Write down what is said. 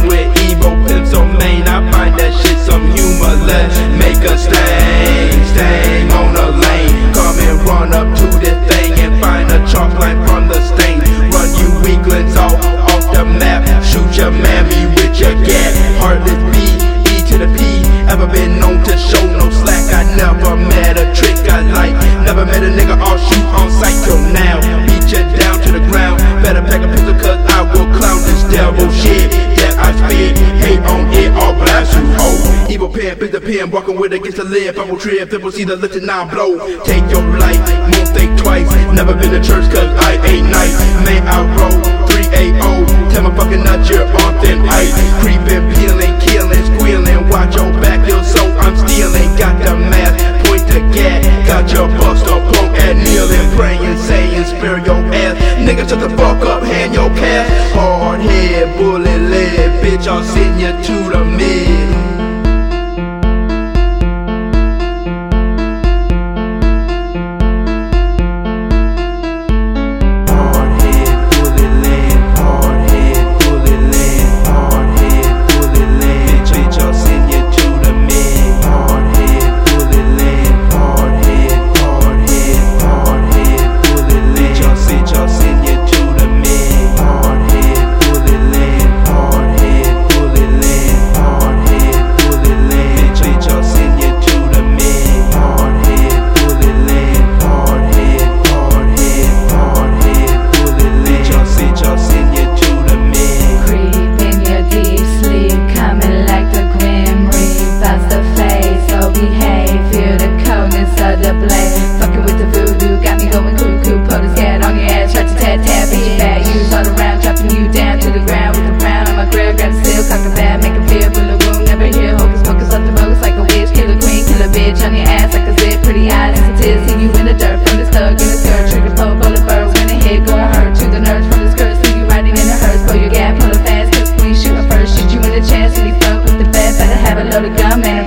Running with evil pimps on main, I find that shit some humor. Let's make a stain on a lane. Come and run up to this thing and find a chalk line from the stain. Run you weaklings off the map. Shoot your mammy with your gat. Heartless B, E to the P. Ever been known to show no slack? I never met a trick I like. Never met a nigga all shoot on sight till now. Beat you down to the ground. Better pack a pistol cause I will clown this devil shit that I spit. Hate on it, all blast you, ho. Evil pen, pick the pen, walking with against the lid. If I will trip, people see the listen, now blow. Take your life, won't think twice. Never been to church cause I ain't nice. Man, I roll 380. Tell my fucking nut you're on thin ice. Creeping, peeling, killing, squealing. Watch your back, yo, so I'm stealing. Got the mask, point the gat. Got your bust up, punk at kneeling. Praying, saying, spare your ass. Nigga, shut the fuck up, hand your cash. Hard head, bullet lead. Bitch, I'll send you to the mid. On your ass like a zip, pretty eyes and tears. See you in the dirt from this thug in the skirt. Trigger pull, bullet birds, when the head gon' hurt. To the nerves from the skirt, see you riding in the hearse. Pull your gap, pull it fast, cause when you shoot first, shoot you in the chest. And you fuck with the bad, better have a loaded gun, man.